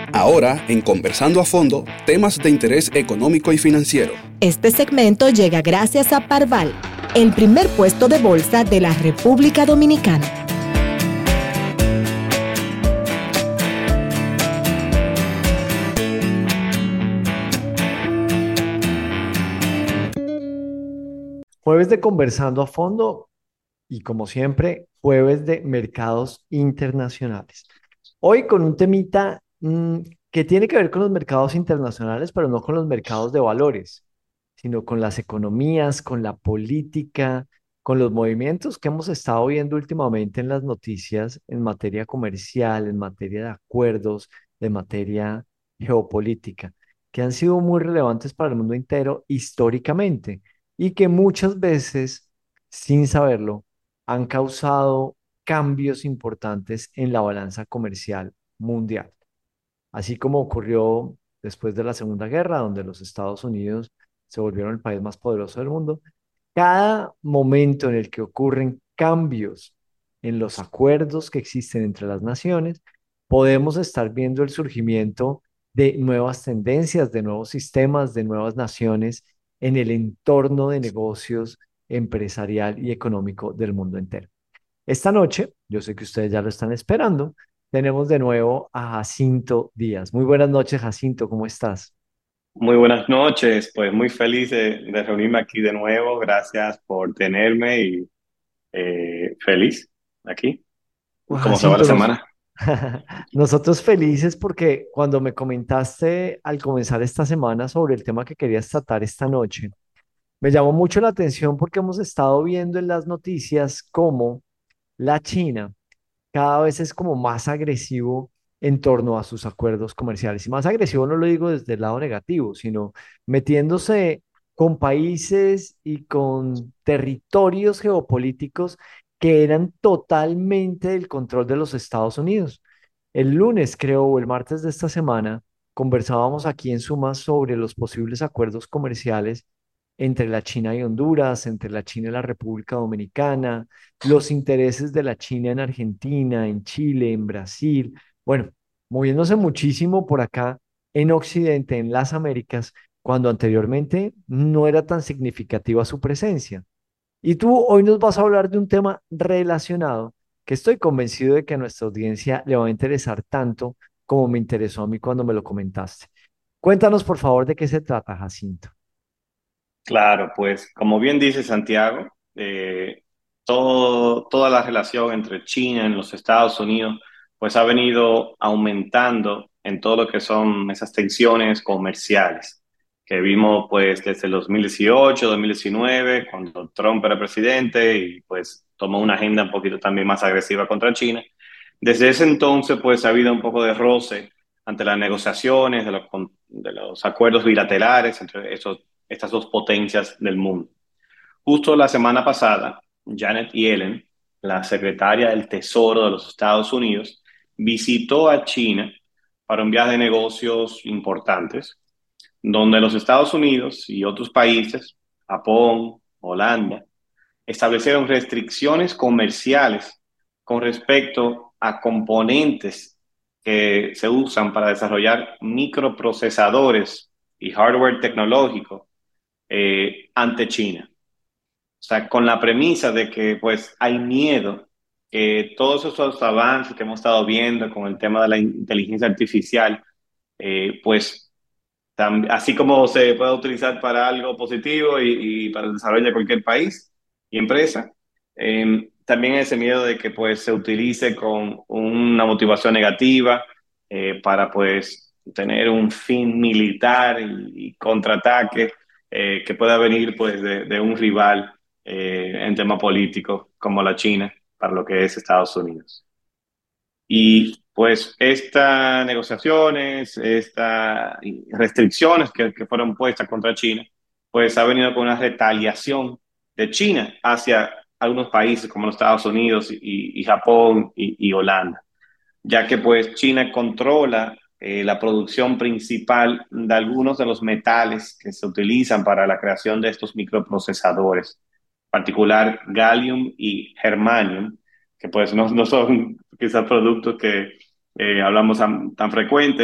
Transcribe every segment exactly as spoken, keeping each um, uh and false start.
Ahora, en Conversando a Fondo, temas de interés económico y financiero. Este segmento llega gracias a Parval, el primer puesto de bolsa de la República Dominicana. Jueves de Conversando a Fondo y, como siempre, jueves de mercados internacionales. Hoy con un temita mmm, que tiene que ver con los mercados internacionales, pero no con los mercados de valores, sino con las economías, con la política, con los movimientos que hemos estado viendo últimamente en las noticias en materia comercial, en materia de acuerdos, de materia geopolítica, que han sido muy relevantes para el mundo entero históricamente y que muchas veces, sin saberlo, han causado cambios importantes en la balanza comercial mundial. Así como ocurrió después de la Segunda Guerra, donde los Estados Unidos se volvieron el país más poderoso del mundo, cada momento en el que ocurren cambios en los acuerdos que existen entre las naciones, podemos estar viendo el surgimiento de nuevas tendencias, de nuevos sistemas, de nuevas naciones en el entorno de negocios empresarial y económico del mundo entero. Esta noche, yo sé que ustedes ya lo están esperando, tenemos de nuevo a Jacinto Díaz. Muy buenas noches, Jacinto, ¿cómo estás? Muy buenas noches, pues muy feliz de, de reunirme aquí de nuevo. Gracias por tenerme y eh, feliz aquí. Pues, ¿Cómo se va la Jacinto, nos... semana? nosotros felices porque cuando me comentaste al comenzar esta semana sobre el tema que querías tratar esta noche, me llamó mucho la atención porque hemos estado viendo en las noticias cómo la China cada vez es como más agresivo en torno a sus acuerdos comerciales. Y más agresivo no lo digo desde el lado negativo, sino metiéndose con países y con territorios geopolíticos que eran totalmente del control de los Estados Unidos. El lunes, creo, o el martes de esta semana, conversábamos aquí en Suma sobre los posibles acuerdos comerciales entre la China y Honduras, entre la China y la República Dominicana, los intereses de la China en Argentina, en Chile, en Brasil. Bueno, moviéndose muchísimo por acá en Occidente, en las Américas, cuando anteriormente no era tan significativa su presencia. Y tú hoy nos vas a hablar de un tema relacionado que estoy convencido de que a nuestra audiencia le va a interesar tanto como me interesó a mí cuando me lo comentaste. Cuéntanos, por favor, de qué se trata, Jacinto. Claro, pues como bien dice Santiago, eh, todo, toda la relación entre China y los Estados Unidos pues ha venido aumentando en todo lo que son esas tensiones comerciales que vimos pues desde el dos mil dieciocho, dos mil diecinueve, cuando Trump era presidente y pues tomó una agenda un poquito también más agresiva contra China. Desde ese entonces pues ha habido un poco de roce ante las negociaciones de los, de los acuerdos bilaterales entre esos estas dos potencias del mundo. Justo la semana pasada, Janet Yellen, la secretaria del Tesoro de los Estados Unidos, visitó a China para un viaje de negocios importantes, donde los Estados Unidos y otros países, Japón, Holanda, establecieron restricciones comerciales con respecto a componentes que se usan para desarrollar microprocesadores y hardware tecnológico eh, ante China. O sea, con la premisa de que pues hay miedo que todos esos avances que hemos estado viendo con el tema de la inteligencia artificial, eh, pues tam, así como se puede utilizar para algo positivo y, y para el desarrollo de cualquier país y empresa, eh, también ese miedo de que pues se utilice con una motivación negativa eh, para pues tener un fin militar y, y contraataque eh, que pueda venir pues de, de un rival eh, en tema político como la China para lo que es Estados Unidos. Y pues estas negociaciones, estas restricciones que, que fueron puestas contra China, pues ha venido con una retaliación de China hacia algunos países como los Estados Unidos y, y Japón y, y Holanda, ya que pues China controla eh, la producción principal de algunos de los metales que se utilizan para la creación de estos microprocesadores, en particular gallium y germanium, que pues no, no son quizás productos que eh, hablamos tan, tan frecuente,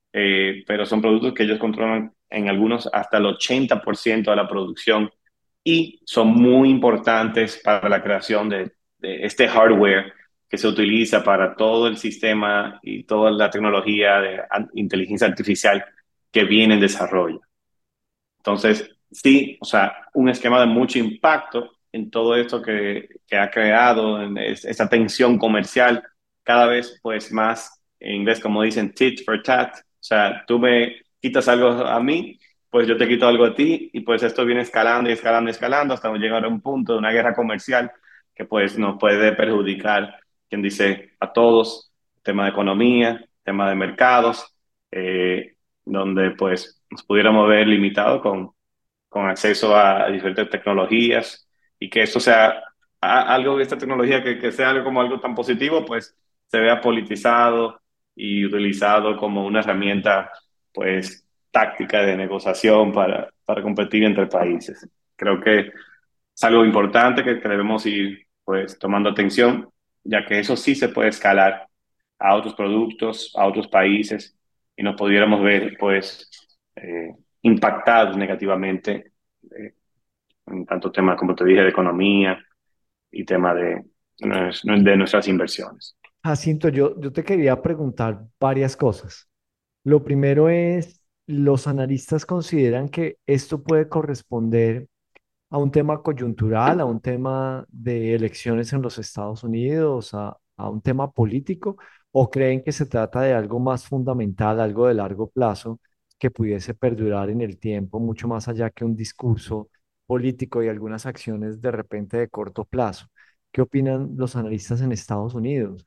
eh, pero son productos que ellos controlan en algunos hasta el ochenta por ciento de la producción y son muy importantes para la creación de, de este hardware que se utiliza para todo el sistema y toda la tecnología de inteligencia artificial que viene en desarrollo. Entonces, sí, o sea, un esquema de mucho impacto en todo esto que, que ha creado, en es- esa tensión comercial, cada vez pues más, en inglés como dicen, tit for tat, o sea, tú me quitas algo a mí, pues yo te quito algo a ti, y pues esto viene escalando y escalando y escalando hasta llegar a un punto de una guerra comercial que pues nos puede perjudicar, quien dice, a todos, tema de economía, tema de mercados, eh, donde pues nos pudiéramos ver limitados con, con acceso a, a diferentes tecnologías y que esto sea a- algo de esta tecnología que, que sea algo como algo tan positivo, pues se vea politizado y utilizado como una herramienta pues táctica de negociación para, para competir entre países. Creo que es algo importante que, que debemos ir pues tomando atención, ya que eso sí se puede escalar a otros productos, a otros países, y nos pudiéramos ver pues eh, impactados negativamente eh, en tanto tema, como te dije, de economía y tema de, de nuestras inversiones. Jacinto, yo, yo te quería preguntar varias cosas. Lo primero es, los analistas consideran que esto puede corresponder a un tema coyuntural, a un tema de elecciones en los Estados Unidos, a, a un tema político, o creen que se trata de algo más fundamental, algo de largo plazo, que pudiese perdurar en el tiempo, mucho más allá que un discurso político y algunas acciones de repente de corto plazo. ¿Qué opinan los analistas en Estados Unidos?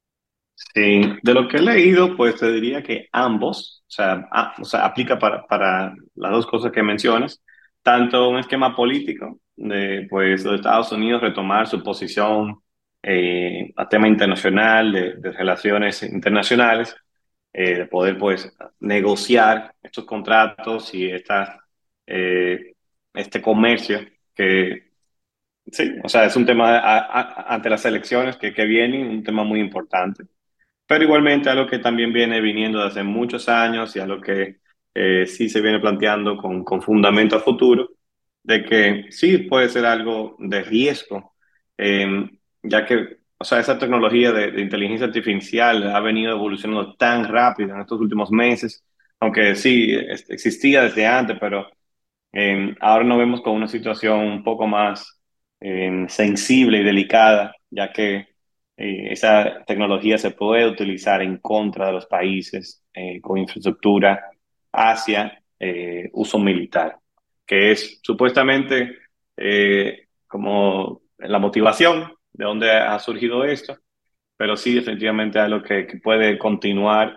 Sí, de lo que he leído, pues te diría que ambos, o sea, a- o sea aplica para, para las dos cosas que mencionas, tanto un esquema político de pues los Estados Unidos retomar su posición eh, a tema internacional, de, de relaciones internacionales, eh, de poder pues negociar estos contratos y esta, eh, este comercio que sí, o sea, es un tema a- a- ante las elecciones que, que vienen, un tema muy importante, pero igualmente algo que también viene viniendo desde hace muchos años y a lo que eh, sí se viene planteando con, con fundamento a futuro, de que sí puede ser algo de riesgo, eh, ya que, o sea, esa tecnología de, de inteligencia artificial ha venido evolucionando tan rápido en estos últimos meses, aunque sí es- existía desde antes, pero eh, ahora nos vemos con una situación un poco más eh, sensible y delicada, ya que eh, esa tecnología se puede utilizar en contra de los países eh, con infraestructura hacia eh, uso militar, que es supuestamente eh, como la motivación de dónde ha surgido esto, pero sí definitivamente algo que, que puede continuar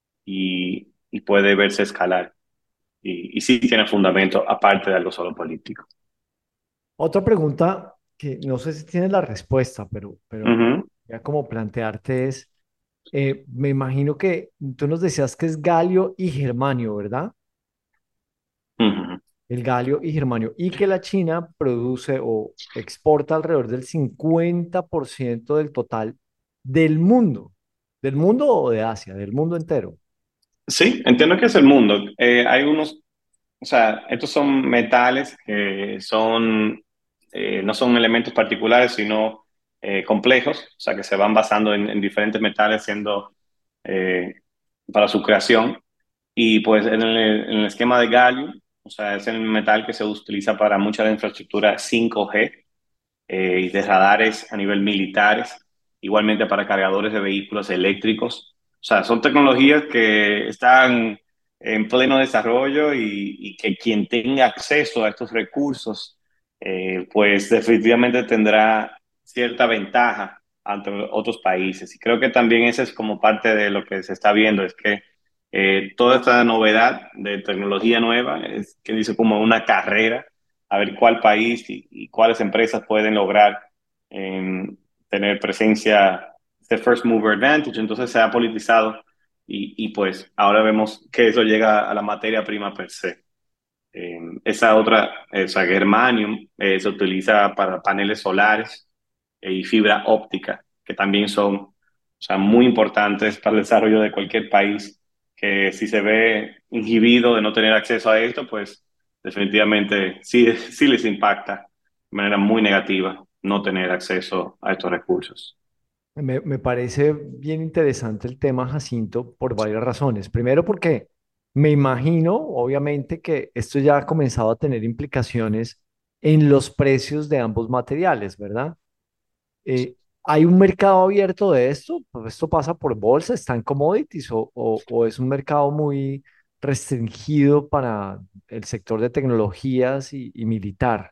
y, y puede verse escalar y, y sí tiene fundamento, aparte de algo solo político. Otra pregunta que no sé si tienes la respuesta, pero, pero Ujú, ya como plantearte es, eh, me imagino que tú nos decías que es galio y germanio, ¿verdad? ujú. El galio y germanio, y que la China produce o exporta alrededor del cincuenta por ciento del total del mundo, del mundo o de Asia, del mundo entero. Sí, entiendo que es el mundo. Eh, hay unos, o sea, estos son metales que son, eh, no son elementos particulares, sino eh, complejos, o sea, que se van basando en, en diferentes metales siendo eh, para su creación. Y pues en el, en el esquema de galio, o sea, es el metal que se utiliza para mucha de la infraestructura cinco G eh, y de radares a nivel militares, igualmente para cargadores de vehículos eléctricos. O sea, son tecnologías que están en pleno desarrollo y, y que quien tenga acceso a estos recursos, eh, pues definitivamente tendrá cierta ventaja ante otros países. Y creo que también esa es como parte de lo que se está viendo, es que eh, toda esta novedad de tecnología nueva es que dice como una carrera a ver cuál país y, y cuáles empresas pueden lograr eh, tener presencia de first mover advantage. Entonces se ha politizado y, y, pues ahora vemos que eso llega a la materia prima per se. Eh, esa otra, esa germanium, eh, se utiliza para paneles solares eh, y fibra óptica, que también son, o sea, muy importantes para el desarrollo de cualquier país que si se ve inhibido de no tener acceso a esto, pues definitivamente sí, sí les impacta de manera muy negativa no tener acceso a estos recursos. Me, me parece bien interesante el tema, Jacinto, por varias razones. Primero, porque me imagino, obviamente, que esto ya ha comenzado a tener implicaciones en los precios de ambos materiales, ¿verdad? Eh, ¿Hay un mercado abierto de esto? Pues esto pasa por bolsa, está en commodities o, o, o es un mercado muy restringido para el sector de tecnologías y, y militar.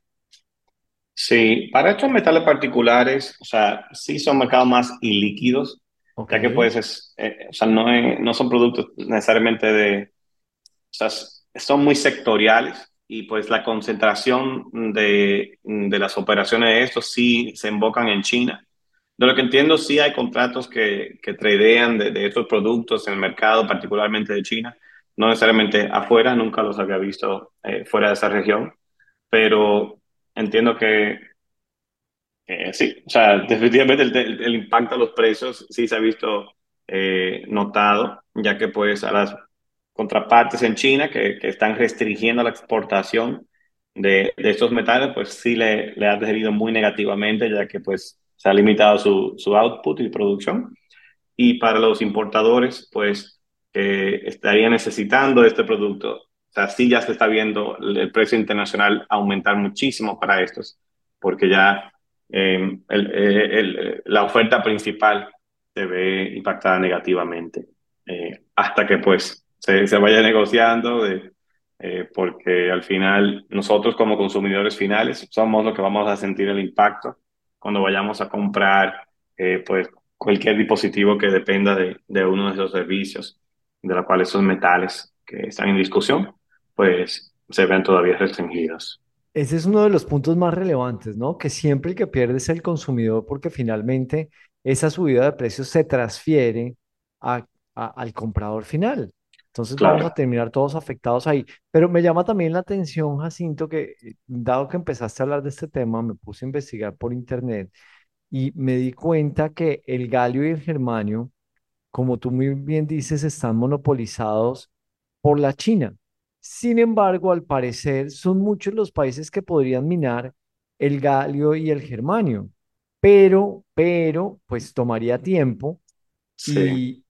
Sí, para estos metales particulares, o sea, sí son mercados más ilíquidos, Ok, ya que pues es, eh, o sea, no, es- no son productos necesariamente de, o sea, s- son muy sectoriales y pues la concentración de, de las operaciones de estos sí se invocan en China. De lo que entiendo, sí hay contratos que, que tradean de, de estos productos en el mercado, particularmente de China, no necesariamente afuera, nunca los había visto eh, fuera de esa región, pero entiendo que eh, sí, o sea, definitivamente el, el- el impacto a los precios sí se ha visto eh, notado, ya que pues a las contrapartes en China que, que están restringiendo la exportación de, de estos metales, pues sí le, le ha adherido muy negativamente, ya que pues se ha limitado su, su output y producción. Y para los importadores, pues que estarían necesitando este producto, o sea, sí ya se está viendo el, el precio internacional aumentar muchísimo para estos, porque ya eh, el- el- el- la oferta principal se ve impactada negativamente, eh, hasta que pues se, se vaya negociando, de, eh, porque al final nosotros como consumidores finales somos los que vamos a sentir el impacto cuando vayamos a comprar eh, pues cualquier dispositivo que dependa de, de uno de esos servicios, de los cuales esos metales que están en discusión, pues se ven todavía restringidos. ese es uno de los puntos más relevantes, ¿no? Que siempre el que pierde es el consumidor porque finalmente esa subida de precios se transfiere a- a- al comprador final. Entonces vamos a Claro. terminar todos afectados ahí. Pero me llama también la atención, Jacinto, que eh, dado que empezaste a hablar de este tema, me puse a investigar por internet y me di cuenta que el galio y el germanio, como tú muy bien dices, están monopolizados por la China. Sin embargo, al parecer, son muchos los países que podrían minar el galio y el germanio, pero, pero, pues tomaría tiempo Sí, y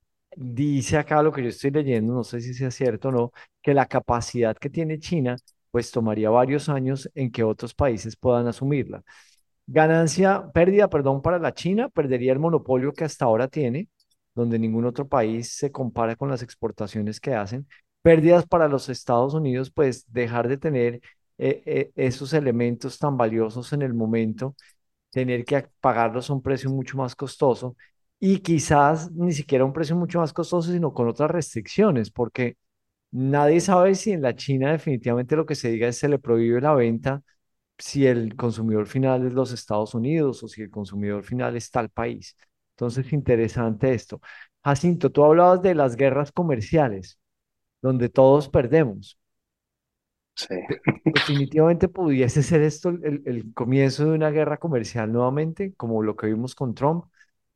dice acá lo que yo estoy leyendo, no sé si sea cierto o no, que la capacidad que tiene China, pues tomaría varios años en que otros países puedan asumirla. Ganancia, pérdida, perdón, para la China, perdería el monopolio que hasta ahora tiene, donde ningún otro país se compara con las exportaciones que hacen. Pérdidas para los Estados Unidos, pues dejar de tener eh, eh, esos elementos tan valiosos en el momento, tener que pagarlos a un precio mucho más costoso y quizás ni siquiera un precio mucho más costoso, sino con otras restricciones, porque nadie sabe si en la China definitivamente lo que se diga es se le prohíbe la venta si el consumidor final es los Estados Unidos o si el consumidor final es tal país. Entonces, interesante esto. Jacinto, tú hablabas de las guerras comerciales, donde todos perdemos. sí. De- Definitivamente pudiese ser esto el, el comienzo de una guerra comercial nuevamente, como lo que vimos con Trump.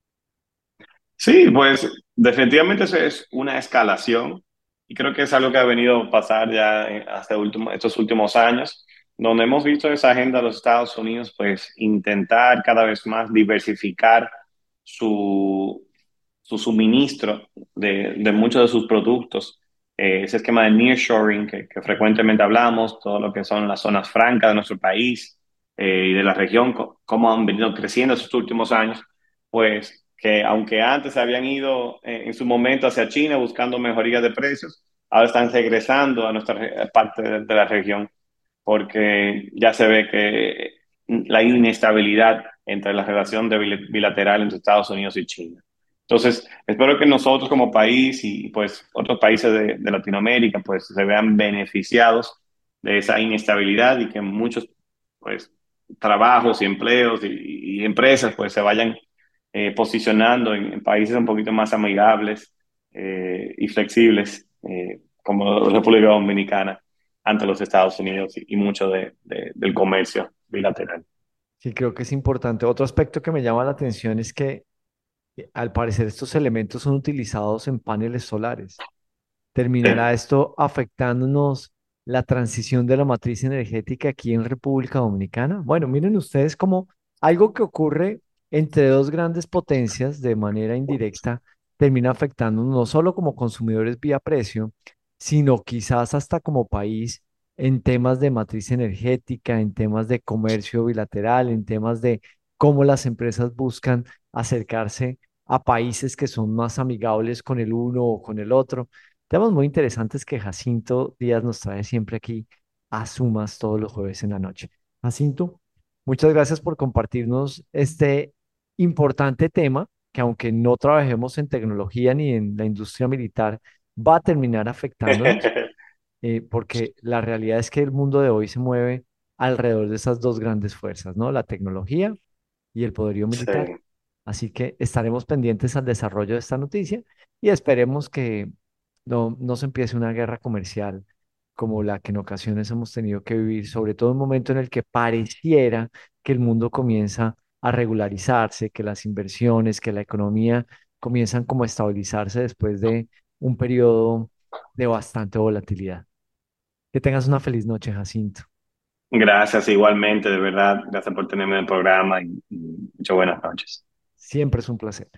Sí, pues definitivamente eso es una escalación y creo que es algo que ha venido a pasar ya en- hasta último, estos últimos años, donde hemos visto esa agenda de los Estados Unidos, pues intentar cada vez más diversificar su, su suministro de, de muchos de sus productos. Eh, ese esquema de nearshoring que, que frecuentemente hablamos, todo lo que son las zonas francas de nuestro país eh, y de la región, co- cómo han venido creciendo estos últimos años, pues que aunque antes se habían ido eh, en su momento hacia China buscando mejorías de precios, ahora están regresando a nuestra re- parte de, de la región porque ya se ve que la inestabilidad entre la relación de bil- bilateral entre Estados Unidos y China. Entonces, espero que nosotros como país y pues otros países de, de Latinoamérica pues se vean beneficiados de esa inestabilidad y que muchos pues trabajos y empleos y, y empresas pues se vayan eh, posicionando en, en países un poquito más amigables eh, y flexibles eh, como República Dominicana ante los Estados Unidos y, y mucho de, de- del comercio bilateral. Sí, creo que es importante. Otro aspecto que me llama la atención es que eh, al parecer estos elementos son utilizados en paneles solares. ¿Terminará esto afectándonos la transición de la matriz energética aquí en República Dominicana? Bueno, miren ustedes como algo que ocurre entre dos grandes potencias de manera indirecta termina afectándonos no solo como consumidores vía precio, sino quizás hasta como país en temas de matriz energética, en temas de comercio bilateral, en temas de cómo las empresas buscan acercarse a países que son más amigables con el uno o con el otro. Temas muy interesantes que Jacinto Díaz nos trae siempre aquí a Sumas todos los jueves en la noche. Jacinto, muchas gracias por compartirnos este importante tema que aunque no trabajemos en tecnología ni en la industria militar, va a terminar afectándonos, eh, porque la realidad es que el mundo de hoy se mueve alrededor de esas dos grandes fuerzas, ¿no? La tecnología y el poderío Sí. militar. Así que estaremos pendientes al desarrollo de esta noticia y esperemos que no, no se empiece una guerra comercial como la que en ocasiones hemos tenido que vivir, sobre todo en un momento en el que pareciera que el mundo comienza a regularizarse, que las inversiones, que la economía comienzan como a estabilizarse después de un periodo de bastante volatilidad. Que tengas una feliz noche, Jacinto. Gracias igualmente, de verdad. Gracias por tenerme en el programa y, y muchas buenas noches. Siempre es un placer.